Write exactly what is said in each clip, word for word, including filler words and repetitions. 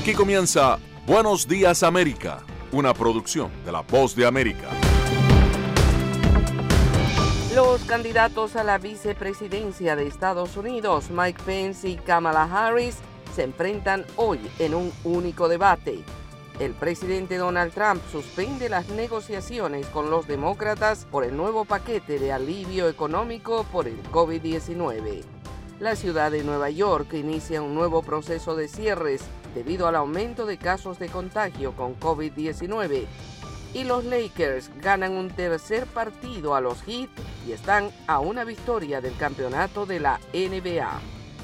Aquí comienza Buenos Días América, una producción de La Voz de América. Los candidatos a la vicepresidencia de Estados Unidos, Mike Pence y Kamala Harris, se enfrentan hoy en un único debate. El presidente Donald Trump suspende las negociaciones con los demócratas por el nuevo paquete de alivio económico por el COVID diecinueve. La ciudad de Nueva York inicia un nuevo proceso de cierres debido al aumento de casos de contagio con COVID diecinueve. Y los Lakers ganan un tercer partido a los Heat y están a una victoria del campeonato de la N B A.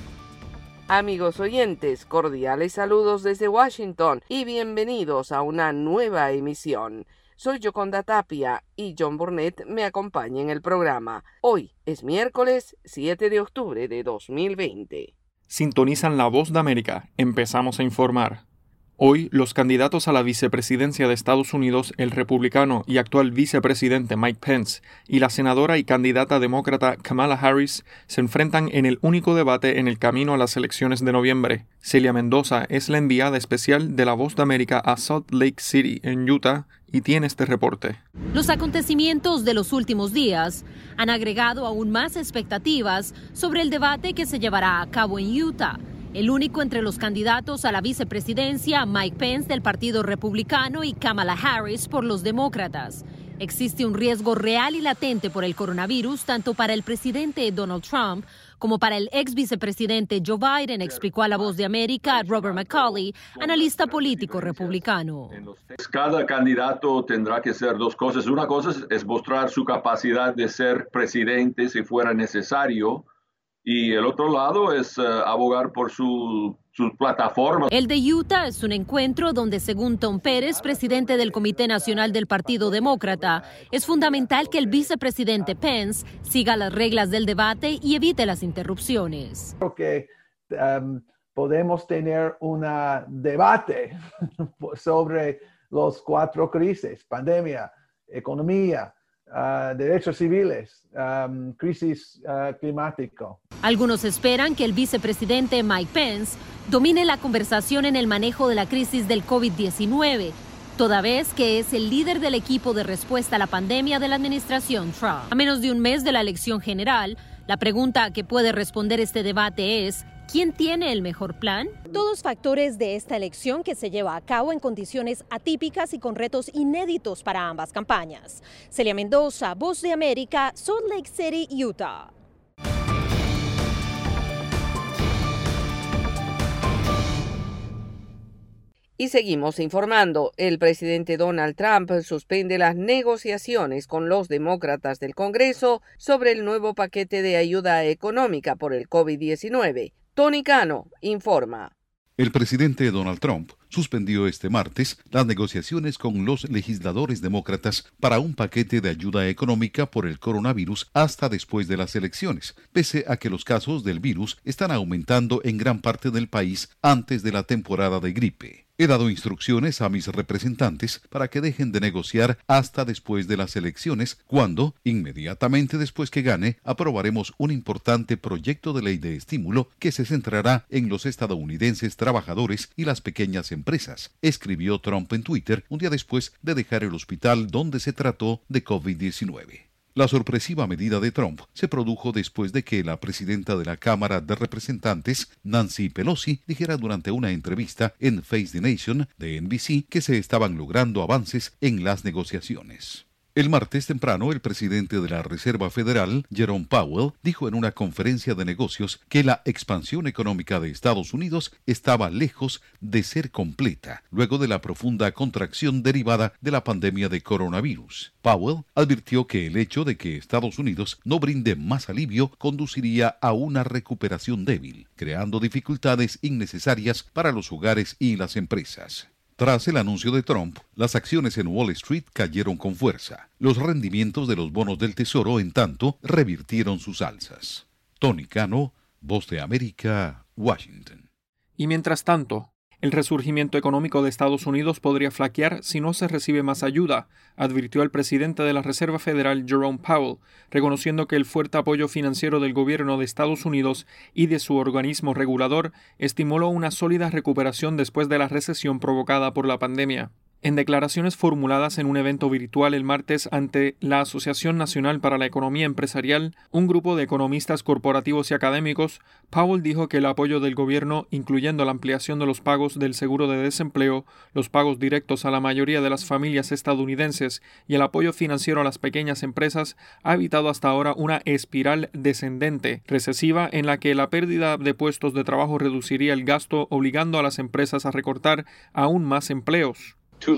Amigos oyentes, cordiales saludos desde Washington y bienvenidos a una nueva emisión. Soy Yoconda Tapia y John Burnett me acompaña en el programa. Hoy es miércoles siete de octubre de dos mil veinte. Sintonizan La Voz de América. Empezamos a informar. Hoy, los candidatos a la vicepresidencia de Estados Unidos, el republicano y actual vicepresidente Mike Pence y la senadora y candidata demócrata Kamala Harris, se enfrentan en el único debate en el camino a las elecciones de noviembre. Celia Mendoza es la enviada especial de La Voz de América a Salt Lake City, en Utah, y tiene este reporte. Los acontecimientos de los últimos días han agregado aún más expectativas sobre el debate que se llevará a cabo en Utah. El único entre los candidatos a la vicepresidencia, Mike Pence del Partido Republicano y Kamala Harris por los Demócratas. Existe un riesgo real y latente por el coronavirus tanto para el presidente Donald Trump como para el ex vicepresidente Joe Biden, explicó a La Voz de América Robert McCauley, analista político republicano. Cada candidato tendrá que hacer dos cosas. Una cosa es mostrar su capacidad de ser presidente si fuera necesario. Y el otro lado es uh, abogar por su, su plataforma. El de Utah es un encuentro donde, según Tom Pérez, presidente del Comité Nacional del Partido Demócrata, es fundamental que el vicepresidente Pence siga las reglas del debate y evite las interrupciones. Creo que um, podemos tener un debate sobre los cuatro crisis: pandemia, economía, Uh, derechos civiles, um, crisis uh, climático. Algunos esperan que el vicepresidente Mike Pence domine la conversación en el manejo de la crisis del COVID diecinueve, toda vez que es el líder del equipo de respuesta a la pandemia de la administración Trump. A menos de un mes de la elección general, la pregunta que puede responder este debate es: ¿quién tiene el mejor plan? Todos factores de esta elección que se lleva a cabo en condiciones atípicas y con retos inéditos para ambas campañas. Celia Mendoza, Voz de América, Salt Lake City, Utah. Y seguimos informando. El presidente Donald Trump suspende las negociaciones con los demócratas del Congreso sobre el nuevo paquete de ayuda económica por el COVID diecinueve. Tony Cano informa. El presidente Donald Trump suspendió este martes las negociaciones con los legisladores demócratas para un paquete de ayuda económica por el coronavirus hasta después de las elecciones, pese a que los casos del virus están aumentando en gran parte del país antes de la temporada de gripe. He dado instrucciones a mis representantes para que dejen de negociar hasta después de las elecciones, cuando, inmediatamente después que gane, aprobaremos un importante proyecto de ley de estímulo que se centrará en los estadounidenses trabajadores y las pequeñas empresas, escribió Trump en Twitter un día después de dejar el hospital donde se trató de COVID diecinueve. La sorpresiva medida de Trump se produjo después de que la presidenta de la Cámara de Representantes, Nancy Pelosi, dijera durante una entrevista en Face the Nation de N B C que se estaban logrando avances en las negociaciones. El martes temprano, el presidente de la Reserva Federal, Jerome Powell, dijo en una conferencia de negocios que la expansión económica de Estados Unidos estaba lejos de ser completa, luego de la profunda contracción derivada de la pandemia de coronavirus. Powell advirtió que el hecho de que Estados Unidos no brinde más alivio conduciría a una recuperación débil, creando dificultades innecesarias para los hogares y las empresas. Tras el anuncio de Trump, las acciones en Wall Street cayeron con fuerza. Los rendimientos de los bonos del Tesoro, en tanto, revirtieron sus alzas. Tony Cano, Voz de América, Washington. Y mientras tanto, El resurgimiento económico de Estados Unidos podría flaquear si no se recibe más ayuda, advirtió el presidente de la Reserva Federal, Jerome Powell, reconociendo que el fuerte apoyo financiero del gobierno de Estados Unidos y de su organismo regulador estimuló una sólida recuperación después de la recesión provocada por la pandemia. En declaraciones formuladas en un evento virtual el martes ante la Asociación Nacional para la Economía Empresarial, un grupo de economistas corporativos y académicos, Powell dijo que el apoyo del gobierno, incluyendo la ampliación de los pagos del seguro de desempleo, los pagos directos a la mayoría de las familias estadounidenses y el apoyo financiero a las pequeñas empresas, ha evitado hasta ahora una espiral descendente, recesiva, en la que la pérdida de puestos de trabajo reduciría el gasto, obligando a las empresas a recortar aún más empleos.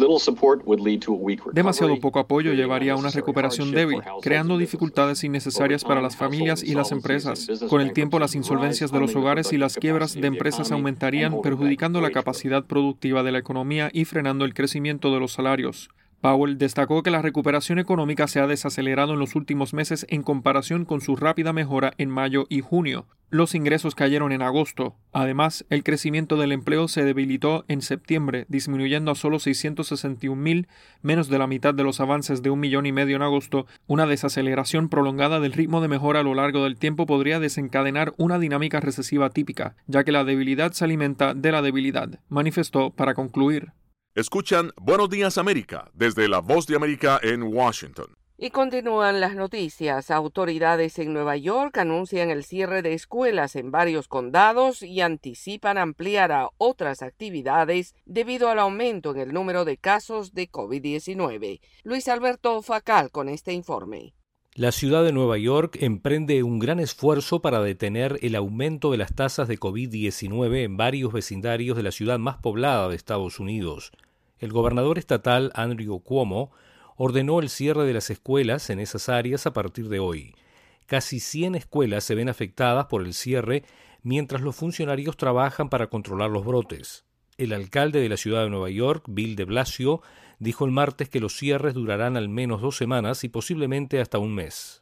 Demasiado poco apoyo llevaría a una recuperación débil, creando dificultades innecesarias para las familias y las empresas. Con el tiempo, las insolvencias de los hogares y las quiebras de empresas aumentarían, perjudicando la capacidad productiva de la economía y frenando el crecimiento de los salarios. Powell destacó que la recuperación económica se ha desacelerado en los últimos meses en comparación con su rápida mejora en mayo y junio. Los ingresos cayeron en agosto. Además, el crecimiento del empleo se debilitó en septiembre, disminuyendo a solo seiscientos sesenta y un mil, menos de la mitad de los avances de un millón y medio en agosto. Una desaceleración prolongada del ritmo de mejora a lo largo del tiempo podría desencadenar una dinámica recesiva típica, ya que la debilidad se alimenta de la debilidad, manifestó para concluir. Escuchan Buenos Días América desde La Voz de América en Washington. Y continúan las noticias. Autoridades en Nueva York anuncian el cierre de escuelas en varios condados y anticipan ampliar a otras actividades debido al aumento en el número de casos de COVID diecinueve. Luis Alberto Facal con este informe. La ciudad de Nueva York emprende un gran esfuerzo para detener el aumento de las tasas de COVID diecinueve en varios vecindarios de la ciudad más poblada de Estados Unidos. El gobernador estatal Andrew Cuomo ordenó el cierre de las escuelas en esas áreas a partir de hoy. Casi cien escuelas se ven afectadas por el cierre mientras los funcionarios trabajan para controlar los brotes. El alcalde de la ciudad de Nueva York, Bill de Blasio, dijo el martes que los cierres durarán al menos dos semanas y posiblemente hasta un mes.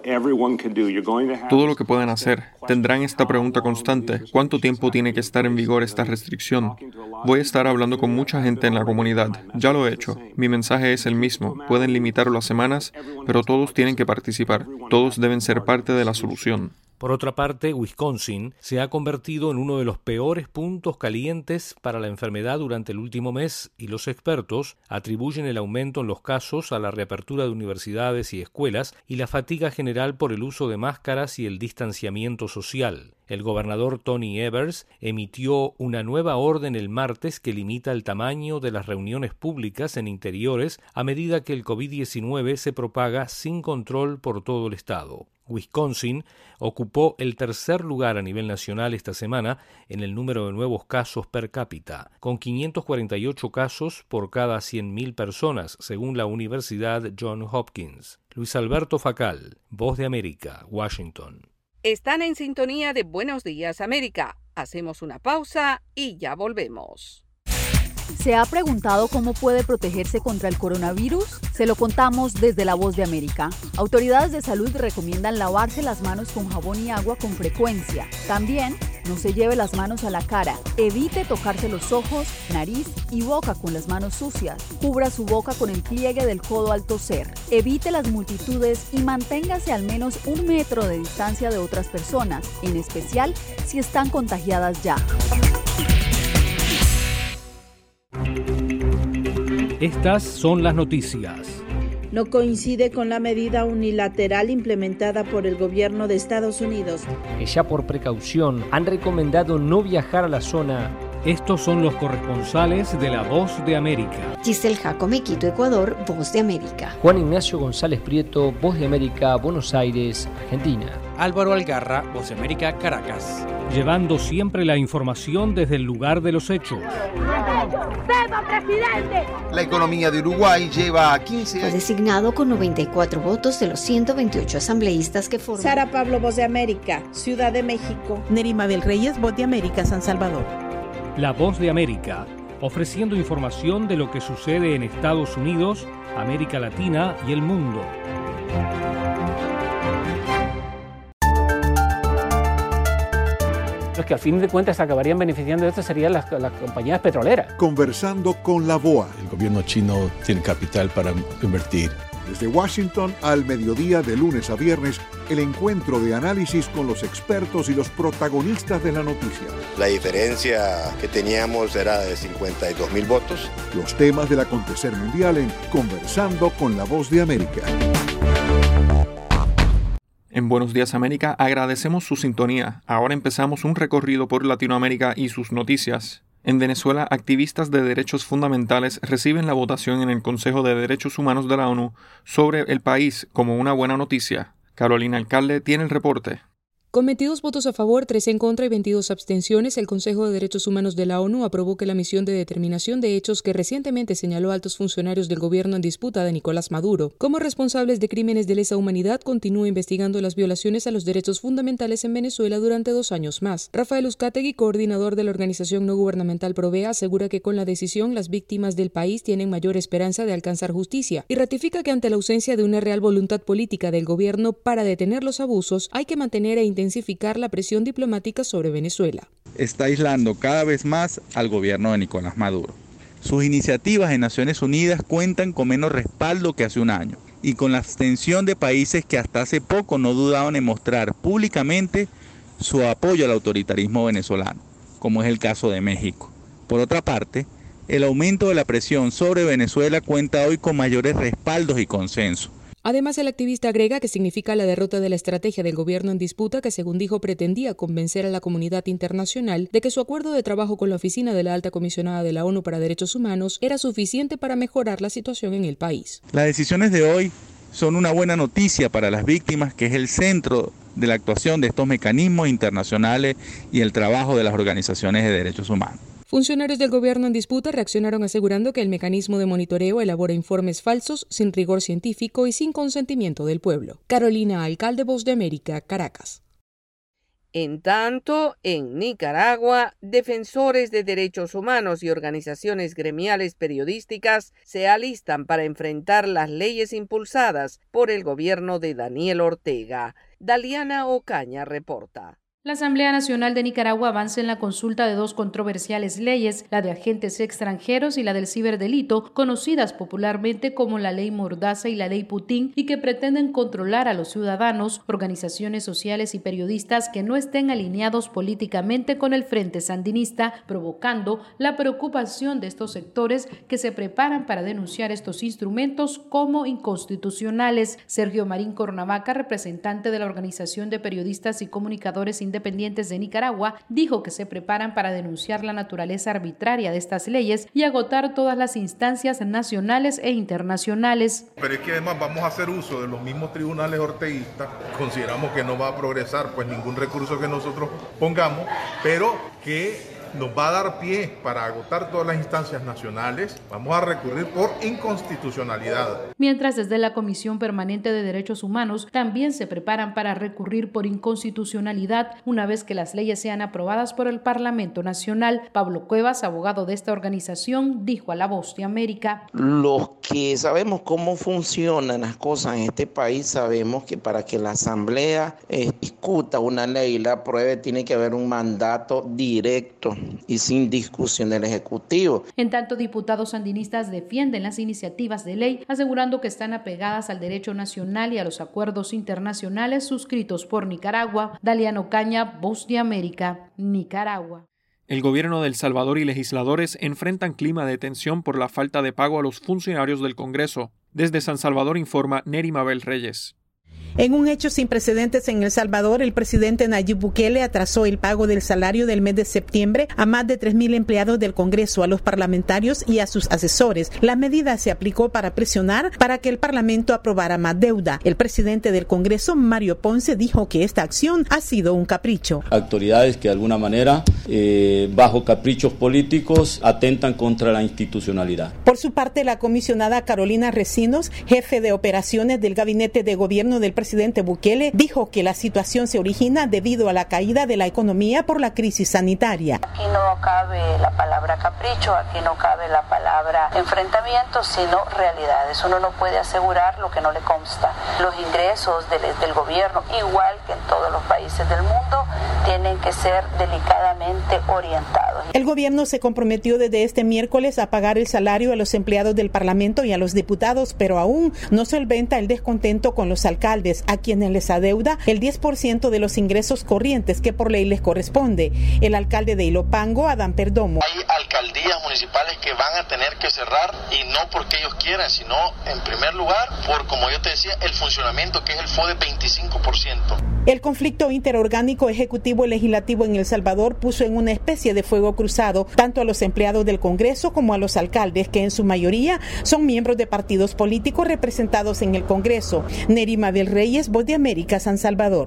Todo lo que puedan hacer. Tendrán esta pregunta constante: ¿cuánto tiempo tiene que estar en vigor esta restricción? Voy a estar hablando con mucha gente en la comunidad. Ya lo he hecho. Mi mensaje es el mismo. Pueden limitarlo a semanas, pero todos tienen que participar. Todos deben ser parte de la solución. Por otra parte, Wisconsin se ha convertido en uno de los peores puntos calientes para la enfermedad durante el último mes y los expertos atribuyen el aumento en los casos a la reapertura de universidades y escuelas y la fatiga general por el uso de máscaras y el distanciamiento social. El gobernador Tony Evers emitió una nueva orden el martes que limita el tamaño de las reuniones públicas en interiores a medida que el COVID diecinueve se propaga sin control por todo el estado. Wisconsin ocupó el tercer lugar a nivel nacional esta semana en el número de nuevos casos per cápita, con quinientos cuarenta y ocho casos por cada cien mil personas, según la Universidad Johns Hopkins. Luis Alberto Facal, Voz de América, Washington. Están en sintonía de Buenos Días América. Hacemos una pausa y ya volvemos. ¿Se ha preguntado cómo puede protegerse contra el coronavirus? Se lo contamos desde La Voz de América. Autoridades de salud recomiendan lavarse las manos con jabón y agua con frecuencia. También, no se lleve las manos a la cara. Evite tocarse los ojos, nariz y boca con las manos sucias. Cubra su boca con el pliegue del codo al toser. Evite las multitudes y manténgase al menos un metro de distancia de otras personas, en especial si están contagiadas ya. Estas son las noticias. No coincide con la medida unilateral implementada por el gobierno de Estados Unidos. Ya por precaución han recomendado no viajar a la zona. Estos son los corresponsales de La Voz de América. Giselle Jacome, Quito, Ecuador, Voz de América. Juan Ignacio González Prieto, Voz de América, Buenos Aires, Argentina. Álvaro Algarra, Voz de América, Caracas. Llevando siempre la información desde el lugar de los hechos. ¡Viva presidente! La economía de Uruguay lleva quince años. Fue designado con noventa y cuatro votos de los ciento veintiocho asambleístas que forman. Sara Pablo, Voz de América, Ciudad de México. Nerima Bel Reyes, Voz de América, San Salvador. La Voz de América, ofreciendo información de lo que sucede en Estados Unidos, América Latina y el mundo. Los que al fin de cuentas acabarían beneficiando de esto serían las, las compañías petroleras. Conversando con la B O A. El gobierno chino tiene capital para invertir. Desde Washington al mediodía de lunes a viernes, el encuentro de análisis con los expertos y los protagonistas de la noticia. La diferencia que teníamos era de cincuenta y dos mil votos. Los temas del acontecer mundial en Conversando con la Voz de América. En Buenos Días América agradecemos su sintonía. Ahora empezamos un recorrido por Latinoamérica y sus noticias. En Venezuela, activistas de derechos fundamentales reciben la votación en el Consejo de Derechos Humanos de la ONU sobre el país como una buena noticia. Carolina Alcalde tiene el reporte. Con veintidós votos a favor, tres en contra y veintidós abstenciones, el Consejo de Derechos Humanos de la ONU aprobó que la misión de determinación de hechos que recientemente señaló a altos funcionarios del gobierno en disputa de Nicolás Maduro como responsables de crímenes de lesa humanidad continúe investigando las violaciones a los derechos fundamentales en Venezuela durante dos años más. Rafael Uzcategui, coordinador de la organización no gubernamental Provea, asegura que con la decisión las víctimas del país tienen mayor esperanza de alcanzar justicia y ratifica que ante la ausencia de una real voluntad política del gobierno para detener los abusos, hay que mantener e intensificar intensificar la presión diplomática sobre Venezuela. Está aislando cada vez más al gobierno de Nicolás Maduro. Sus iniciativas en Naciones Unidas cuentan con menos respaldo que hace un año y con la abstención de países que hasta hace poco no dudaban en mostrar públicamente su apoyo al autoritarismo venezolano, como es el caso de México. Por otra parte, el aumento de la presión sobre Venezuela cuenta hoy con mayores respaldos y consenso. Además, el activista agrega que significa la derrota de la estrategia del gobierno en disputa que, según dijo, pretendía convencer a la comunidad internacional de que su acuerdo de trabajo con la Oficina de la Alta Comisionada de la ONU para Derechos Humanos era suficiente para mejorar la situación en el país. Las decisiones de hoy son una buena noticia para las víctimas, que es el centro de la actuación de estos mecanismos internacionales y el trabajo de las organizaciones de derechos humanos. Funcionarios del gobierno en disputa reaccionaron asegurando que el mecanismo de monitoreo elabora informes falsos, sin rigor científico y sin consentimiento del pueblo. Carolina Alcalde, Voz de América, Caracas. En tanto, en Nicaragua, defensores de derechos humanos y organizaciones gremiales periodísticas se alistan para enfrentar las leyes impulsadas por el gobierno de Daniel Ortega. Daliana Ocaña reporta. La Asamblea Nacional de Nicaragua avanza en la consulta de dos controversiales leyes, la de agentes extranjeros y la del ciberdelito, conocidas popularmente como la Ley Mordaza y la Ley Putin, y que pretenden controlar a los ciudadanos, organizaciones sociales y periodistas que no estén alineados políticamente con el Frente Sandinista, provocando la preocupación de estos sectores que se preparan para denunciar estos instrumentos como inconstitucionales. Sergio Marín Cornavaca, representante de la Organización de Periodistas y Comunicadores Independientes de Nicaragua, dijo que se preparan para denunciar la naturaleza arbitraria de estas leyes y agotar todas las instancias nacionales e internacionales. Pero es que además vamos a hacer uso de los mismos tribunales orteguistas. Consideramos que no va a progresar pues ningún recurso que nosotros pongamos, pero que nos va a dar pie para agotar todas las instancias nacionales. Vamos a recurrir por inconstitucionalidad. Mientras desde la Comisión Permanente de Derechos Humanos también se preparan para recurrir por inconstitucionalidad una vez que las leyes sean aprobadas por el Parlamento Nacional. Pablo Cuevas, abogado de esta organización, dijo a La Voz de América: Los que sabemos cómo funcionan las cosas en este país sabemos que para que la Asamblea eh, discuta una ley y la apruebe tiene que haber un mandato directo y sin discusión del Ejecutivo. En tanto, diputados sandinistas defienden las iniciativas de ley, asegurando que están apegadas al derecho nacional y a los acuerdos internacionales suscritos por Nicaragua. Daliano Caña, Voz de América, Nicaragua. El gobierno de El Salvador y legisladores enfrentan clima de tensión por la falta de pago a los funcionarios del Congreso. Desde San Salvador informa Neri Mabel Reyes. En un hecho sin precedentes en El Salvador, el presidente Nayib Bukele atrasó el pago del salario del mes de septiembre a más de tres mil empleados del Congreso, a los parlamentarios y a sus asesores. La medida se aplicó para presionar para que el Parlamento aprobara más deuda. El presidente del Congreso, Mario Ponce, dijo que esta acción ha sido un capricho. Autoridades que de alguna manera, eh, bajo caprichos políticos, atentan contra la institucionalidad. Por su parte, la comisionada Carolina Recinos, jefe de operaciones del gabinete de gobierno del presidente presidente Bukele, dijo que la situación se origina debido a la caída de la economía por la crisis sanitaria. Aquí no cabe la palabra capricho, aquí no cabe la palabra enfrentamiento, sino realidades. Uno no puede asegurar lo que no le consta. Los ingresos del, del gobierno, igual que en todos los países del mundo, tienen que ser delicadamente orientados. El gobierno se comprometió desde este miércoles a pagar el salario a los empleados del Parlamento y a los diputados, pero aún no solventa el descontento con los alcaldes, a quienes les adeuda el diez por ciento de los ingresos corrientes que por ley les corresponde. El alcalde de Ilopango, Adán Perdomo. Hay alcaldías municipales que van a tener que cerrar y no porque ellos quieran, sino en primer lugar por, como yo te decía, el funcionamiento que es el F O D E veinticinco por ciento. El conflicto interorgánico ejecutivo y legislativo en El Salvador puso en una especie de fuego cruzado tanto a los empleados del Congreso como a los alcaldes, que en su mayoría son miembros de partidos políticos representados en el Congreso. Nerima del Reyes, Voz de América, San Salvador.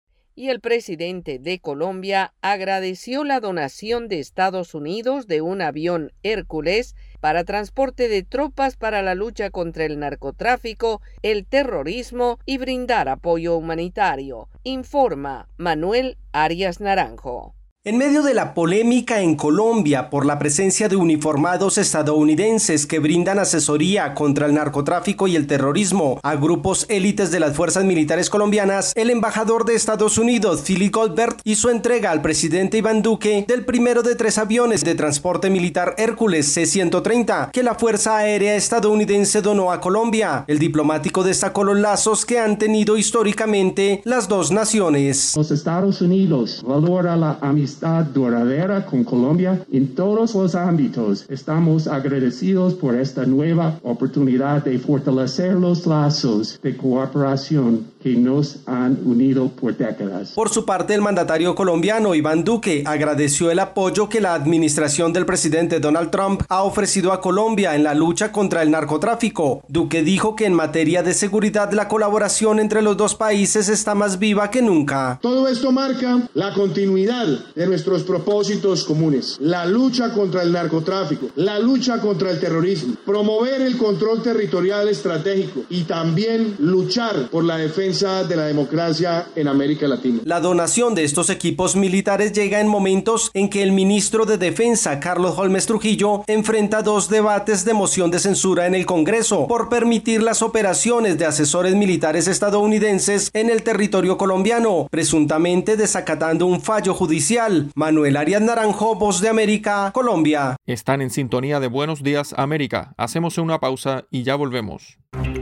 Y el presidente de Colombia agradeció la donación de Estados Unidos de un avión Hércules para transporte de tropas para la lucha contra el narcotráfico, el terrorismo y brindar apoyo humanitario, informa Manuel Arias Naranjo. En medio de la polémica en Colombia por la presencia de uniformados estadounidenses que brindan asesoría contra el narcotráfico y el terrorismo a grupos élites de las fuerzas militares colombianas, el embajador de Estados Unidos, Philip Goldberg, hizo entrega al presidente Iván Duque del primero de tres aviones de transporte militar Hércules C ciento treinta que la Fuerza Aérea estadounidense donó a Colombia. El diplomático destacó los lazos que han tenido históricamente las dos naciones. Los Estados Unidos valora la amistad duradera con Colombia en todos los ámbitos. Estamos agradecidos por esta nueva oportunidad de fortalecer los lazos de cooperación que nos han unido por décadas. Por su parte, el mandatario colombiano Iván Duque agradeció el apoyo que la administración del presidente Donald Trump ha ofrecido a Colombia en la lucha contra el narcotráfico. Duque dijo que en materia de seguridad la colaboración entre los dos países está más viva que nunca. Todo esto marca la continuidad de nuestros propósitos comunes, la lucha contra el narcotráfico, la lucha contra el terrorismo, promover el control territorial estratégico y también luchar por la defensa de la democracia en América Latina. La donación de estos equipos militares llega en momentos en que el ministro de Defensa, Carlos Holmes Trujillo, enfrenta dos debates de moción de censura en el Congreso por permitir las operaciones de asesores militares estadounidenses en el territorio colombiano, presuntamente desacatando un fallo judicial. Manuel Arias Naranjo, Voz de América, Colombia. Están en sintonía de Buenos Días, América. Hacemos una pausa y ya volvemos.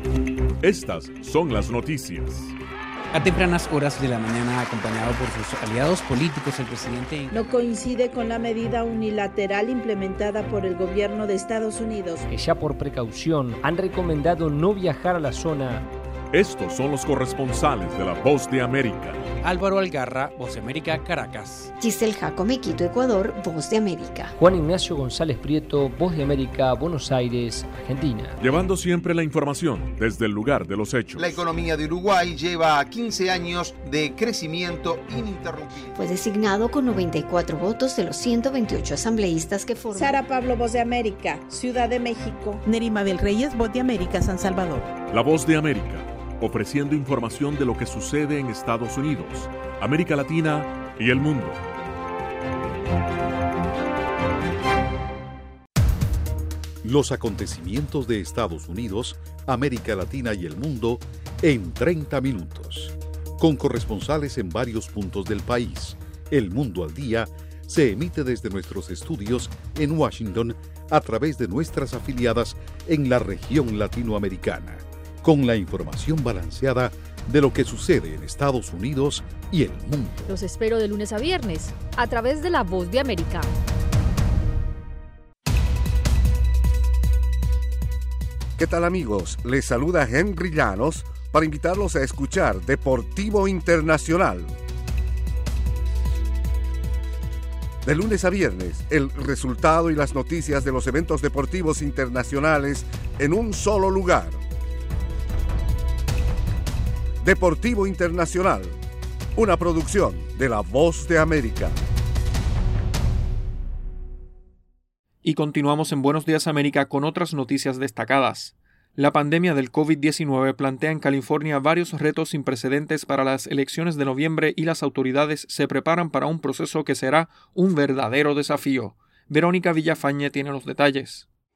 Estas son las noticias. A tempranas horas de la mañana, acompañado por sus aliados políticos, el presidente no coincide con la medida unilateral implementada por el gobierno de Estados Unidos, que ya por precaución han recomendado no viajar a la zona. Estos son los corresponsales de la Voz de América. Álvaro Algarra, Voz de América, Caracas. Giselle Jacome, Quito, Ecuador, Voz de América. Juan Ignacio González Prieto, Voz de América, Buenos Aires, Argentina. Llevando siempre la información desde el lugar de los hechos. La economía de Uruguay lleva quince años de crecimiento ininterrumpido. Fue designado con noventa y cuatro votos de los ciento veintiocho asambleístas que forman. Sara Pablo, Voz de América, Ciudad de México. Nerima del Reyes, Voz de América, San Salvador. La Voz de América, ofreciendo información de lo que sucede en Estados Unidos, América Latina y el mundo. Los acontecimientos de Estados Unidos, América Latina y el mundo en treinta minutos. Con corresponsales en varios puntos del país. El Mundo al Día se emite desde nuestros estudios en Washington a través de nuestras afiliadas en la región latinoamericana, con la información balanceada de lo que sucede en Estados Unidos y el mundo. Los espero de lunes a viernes, a través de La Voz de América. ¿Qué tal, amigos? Les saluda Henry Llanos para invitarlos a escuchar Deportivo Internacional. De lunes a viernes, el resultado y las noticias de los eventos deportivos internacionales en un solo lugar. Deportivo Internacional, una producción de La Voz de América. Y continuamos en Buenos Días América con otras noticias destacadas. La pandemia del COVID diecinueve plantea en California varios retos sin precedentes para las elecciones de noviembre y las autoridades se preparan para un proceso que será un verdadero desafío. Verónica Villafañe tiene los detalles.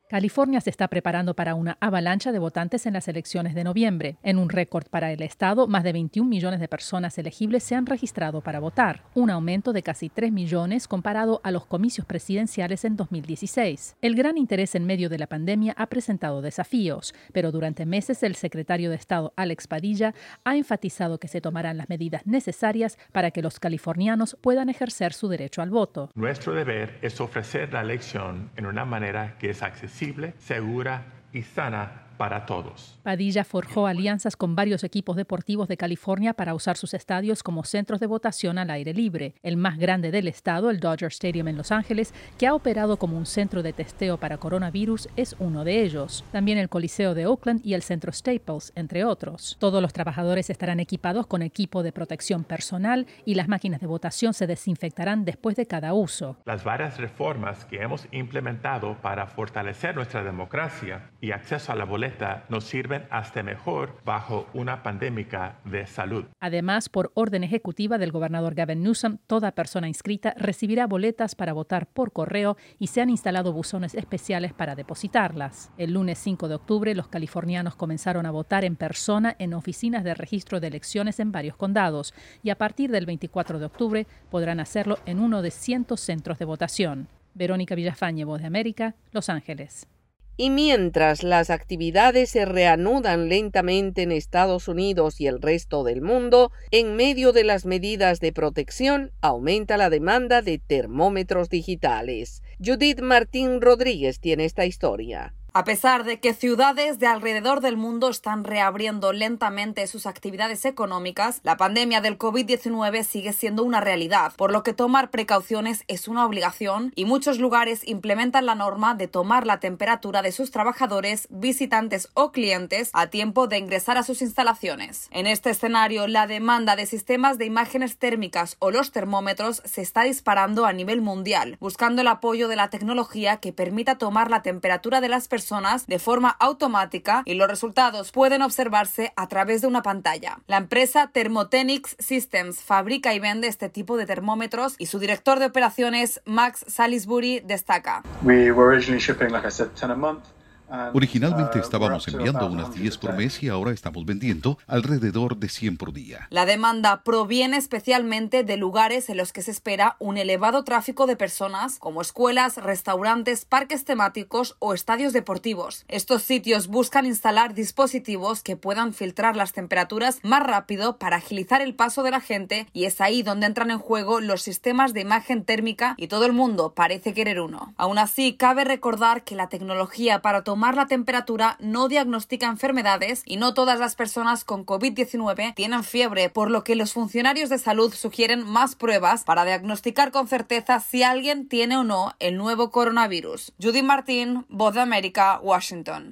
California se está preparando para una avalancha de votantes en las elecciones de noviembre. En un récord para el estado, más de veintiún millones de personas elegibles se han registrado para votar, un aumento de casi tres millones comparado a los comicios presidenciales en dos mil dieciséis. El gran interés en medio de la pandemia ha presentado desafíos, pero durante meses el secretario de Estado Alex Padilla ha enfatizado que se tomarán las medidas necesarias para que los californianos puedan ejercer su derecho al voto. Nuestro deber es ofrecer la elección en una manera que es accesible, segura y sana para todos. Padilla forjó alianzas con varios equipos deportivos de California para usar sus estadios como centros de votación al aire libre. El más grande del estado, el Dodger Stadium en Los Ángeles, que ha operado como un centro de testeo para coronavirus, es uno de ellos. También el Coliseo de Oakland y el Centro Staples, entre otros. Todos los trabajadores estarán equipados con equipo de protección personal y las máquinas de votación se desinfectarán después de cada uso. Las varias reformas que hemos implementado para fortalecer nuestra democracia y acceso a la boleta nos sirven hasta mejor bajo una pandemia de salud. Además, por orden ejecutiva del gobernador Gavin Newsom, toda persona inscrita recibirá boletas para votar por correo y se han instalado buzones especiales para depositarlas. El lunes cinco de octubre, los californianos comenzaron a votar en persona en oficinas de registro de elecciones en varios condados y a partir del veinticuatro de octubre podrán hacerlo en uno de cientos centros de votación. Verónica Villafañe, Voz de América, Los Ángeles. Y mientras las actividades se reanudan lentamente en Estados Unidos y el resto del mundo, en medio de las medidas de protección, aumenta la demanda de termómetros digitales. Judith Martín Rodríguez tiene esta historia. A pesar de que ciudades de alrededor del mundo están reabriendo lentamente sus actividades económicas, la pandemia del COVID diecinueve sigue siendo una realidad, por lo que tomar precauciones es una obligación y muchos lugares implementan la norma de tomar la temperatura de sus trabajadores, visitantes o clientes a tiempo de ingresar a sus instalaciones. En este escenario, la demanda de sistemas de imágenes térmicas o los termómetros se está disparando a nivel mundial, buscando el apoyo de la tecnología que permita tomar la temperatura de las personas personas de forma automática y los resultados pueden observarse a través de una pantalla. La empresa Thermotechnics Systems fabrica y vende este tipo de termómetros y su director de operaciones, Max Salisbury, destaca. We were originally shipping, like I said, ten a month. Originalmente estábamos enviando unas diez por mes y ahora estamos vendiendo alrededor de cien por día. La demanda proviene especialmente de lugares en los que se espera un elevado tráfico de personas, como escuelas, restaurantes, parques temáticos o estadios deportivos. Estos sitios buscan instalar dispositivos que puedan filtrar las temperaturas más rápido para agilizar el paso de la gente, y es ahí donde entran en juego los sistemas de imagen térmica y todo el mundo parece querer uno. Aún así, cabe recordar que la tecnología para tomar Tomar la temperatura no diagnostica enfermedades y no todas las personas con COVID diecinueve tienen fiebre, por lo que los funcionarios de salud sugieren más pruebas para diagnosticar con certeza si alguien tiene o no el nuevo coronavirus. Judy Martín, Voz de América, Washington.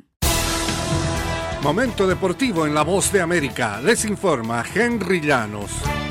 Momento deportivo en La Voz de América. Les informa Henry Llanos.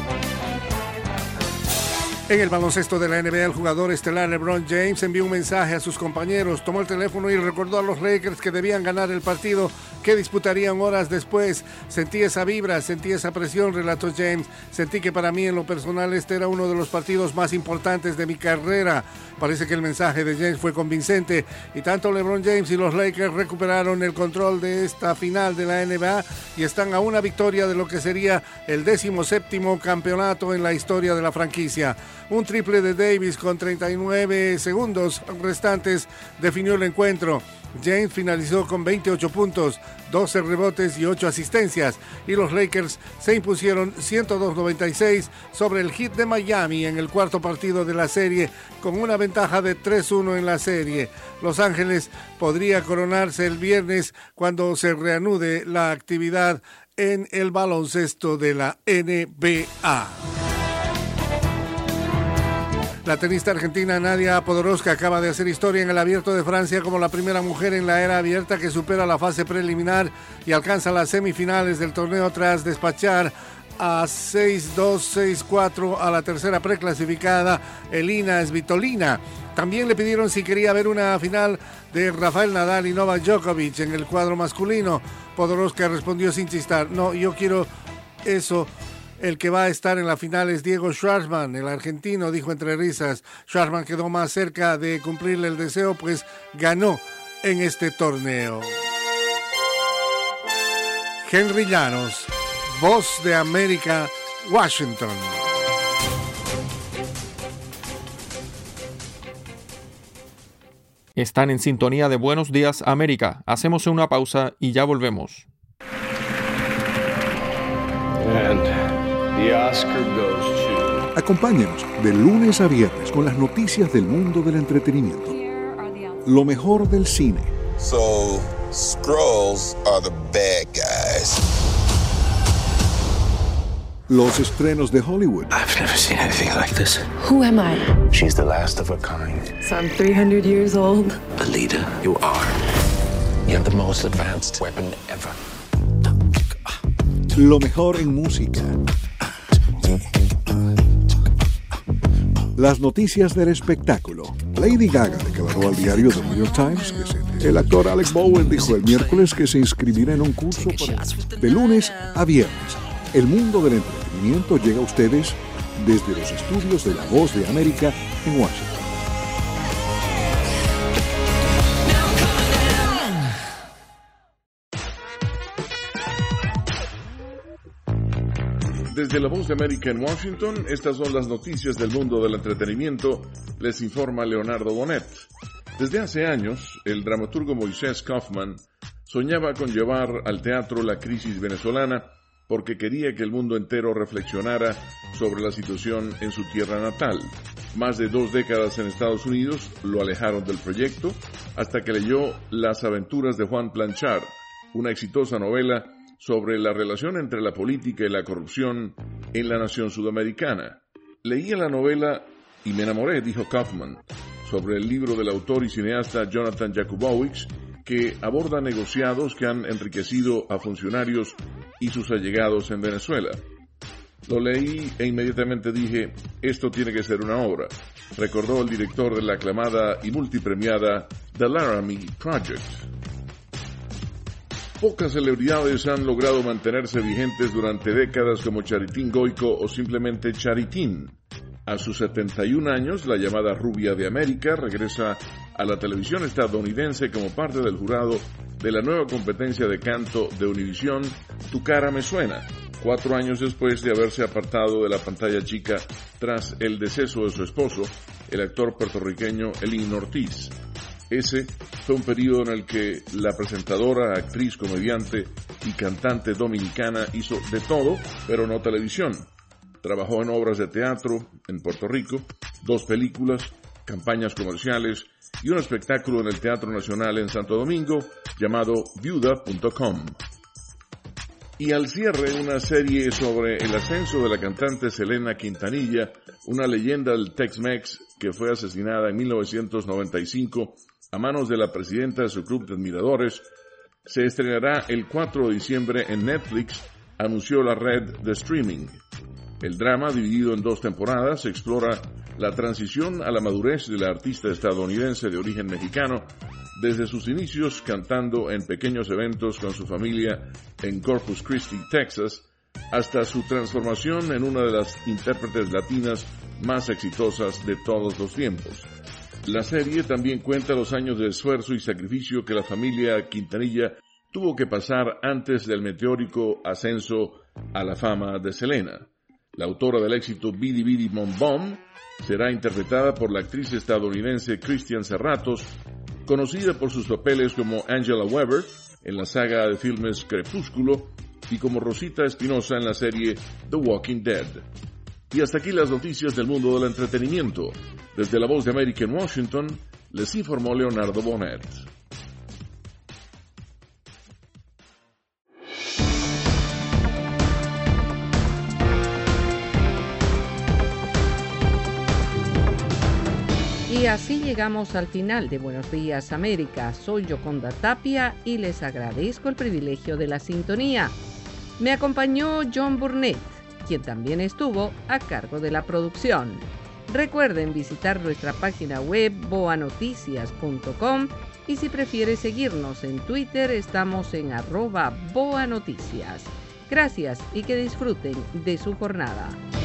En el baloncesto de la N B A, el jugador estelar LeBron James envió un mensaje a sus compañeros, tomó el teléfono y recordó a los Lakers que debían ganar el partido que disputarían horas después. Sentí esa vibra, sentí esa presión, relató James. Sentí que para mí en lo personal este era uno de los partidos más importantes de mi carrera. Parece que el mensaje de James fue convincente y tanto LeBron James y los Lakers recuperaron el control de esta final de la N B A y están a una victoria de lo que sería el décimo séptimo campeonato en la historia de la franquicia. Un triple de Davis con treinta y nueve segundos restantes definió el encuentro. James finalizó con veintiocho puntos, doce rebotes y ocho asistencias, y los Lakers se impusieron ciento dos a noventa y seis sobre el Heat de Miami en el cuarto partido de la serie, con una ventaja de tres uno en la serie. Los Ángeles podría coronarse el viernes cuando se reanude la actividad en el baloncesto de la N B A. La tenista argentina Nadia Podoroska acaba de hacer historia en el Abierto de Francia como la primera mujer en la era abierta que supera la fase preliminar y alcanza las semifinales del torneo tras despachar a seis dos, seis cuatro a la tercera preclasificada Elina Svitolina. También le pidieron si quería ver una final de Rafael Nadal y Novak Djokovic en el cuadro masculino. Podoroska respondió sin chistar: no, yo quiero eso. El que va a estar en la final es Diego Schwartzman, el argentino, dijo entre risas. Schwartzman quedó más cerca de cumplirle el deseo, pues ganó en este torneo. Henry Llanos, Voz de América, Washington. Están en sintonía de Buenos Días América. Hacemos una pausa y ya volvemos. And the Oscar goes to... Acompáñenos de lunes a viernes con las noticias del mundo del entretenimiento. Lo mejor del cine. So, Skrulls are the bad guys. Los estrenos de Hollywood. I've never seen anything like this. Who am I? She's the last of her kind. So I'm three hundred years old. Alita, you are. You have the most advanced weapon ever. Lo mejor en música. Las noticias del espectáculo. Lady Gaga declaró al diario The New York Times que se... El actor Alec Bowen dijo el miércoles que se inscribirá en un curso para... de lunes a viernes. El mundo del entretenimiento llega a ustedes desde los estudios de La Voz de América en Washington. Desde La Voz de América en Washington, estas son las noticias del mundo del entretenimiento, les informa Leonardo Bonet. Desde hace años, el dramaturgo Moisés Kaufman soñaba con llevar al teatro la crisis venezolana porque quería que el mundo entero reflexionara sobre la situación en su tierra natal. Más de dos décadas en Estados Unidos lo alejaron del proyecto hasta que leyó Las aventuras de Juan Planchard, una exitosa novela sobre la relación entre la política y la corrupción en la nación sudamericana. Leía la novela y me enamoré, dijo Kaufman, sobre el libro del autor y cineasta Jonathan Jakubowicz, que aborda negociados que han enriquecido a funcionarios y sus allegados en Venezuela. Lo leí e inmediatamente dije, esto tiene que ser una obra, recordó el director de la aclamada y multipremiada The Laramie Project. Pocas celebridades han logrado mantenerse vigentes durante décadas como Charitín Goico o simplemente Charitín. A sus setenta y un años, la llamada Rubia de América regresa a la televisión estadounidense como parte del jurado de la nueva competencia de canto de Univisión, Tu cara me suena, cuatro años después de haberse apartado de la pantalla chica tras el deceso de su esposo, el actor puertorriqueño Elín Ortiz. Ese fue un periodo en el que la presentadora, actriz, comediante y cantante dominicana hizo de todo, pero no televisión. Trabajó en obras de teatro en Puerto Rico, dos películas, campañas comerciales y un espectáculo en el Teatro Nacional en Santo Domingo llamado viuda punto com. Y al cierre, una serie sobre el ascenso de la cantante Selena Quintanilla, una leyenda del Tex-Mex que fue asesinada en mil novecientos noventa y cinco a manos de la presidenta de su club de admiradores, se estrenará el cuatro de diciembre en Netflix, anunció la red de streaming. El drama, dividido en dos temporadas, explora la transición a la madurez de la artista estadounidense de origen mexicano, desde sus inicios cantando en pequeños eventos con su familia en Corpus Christi, Texas, hasta su transformación en una de las intérpretes latinas más exitosas de todos los tiempos. La serie también cuenta los años de esfuerzo y sacrificio que la familia Quintanilla tuvo que pasar antes del meteórico ascenso a la fama de Selena. La autora del éxito Bidi Bidi Bom Bom será interpretada por la actriz estadounidense Christian Serratos, conocida por sus papeles como Angela Weber en la saga de filmes Crepúsculo y como Rosita Espinosa en la serie The Walking Dead. Y hasta aquí las noticias del mundo del entretenimiento. Desde La Voz de América en Washington, les informó Leonardo Bonet. Y así llegamos al final de Buenos Días América. Soy Yoconda Tapia y les agradezco el privilegio de la sintonía. Me acompañó John Burnett, quien también estuvo a cargo de la producción. Recuerden visitar nuestra página web boa noticias punto com y si prefiere seguirnos en Twitter estamos en arroba boanoticias. Gracias y que disfruten de su jornada.